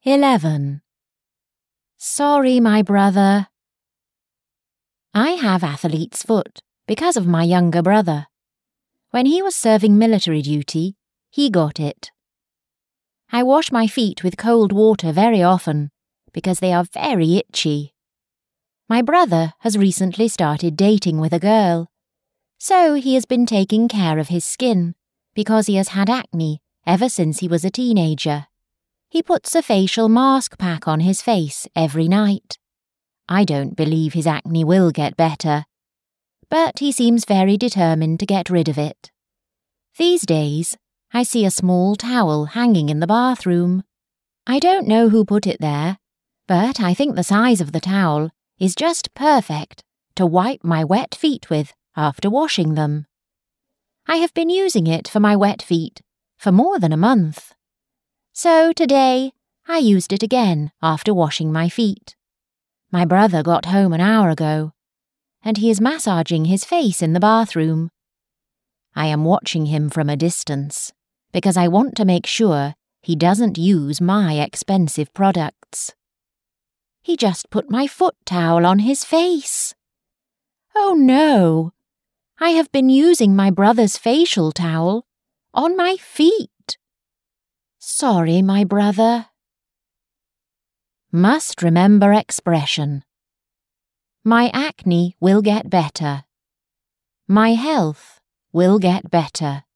11. Sorry, my brother. I have athlete's foot because of my younger brother. When he was serving military duty, he got it. I wash my feet with cold water very often because they are very itchy. My brother has recently started dating with a girl, so he has been taking care of his skin because he has had acne ever since he was a teenager. He puts a facial mask pack on his face every night. I don't believe his acne will get better, but he seems very determined to get rid of it. These days, I see a small towel hanging in the bathroom. I don't know who put it there, but I think the size of the towel is just perfect to wipe my wet feet with after washing them. I have been using it for my wet feet for more than a month. So today, I used it again after washing my feet. My brother got home an hour ago, and he is massaging his face in the bathroom. I am watching him from a distance because I want to make sure he doesn't use my expensive products. He just put my foot towel on his face. Oh no! I have been using my brother's facial towel on my feet. Sorry, my brother. Must remember expression. My acne will get better. My health will get better.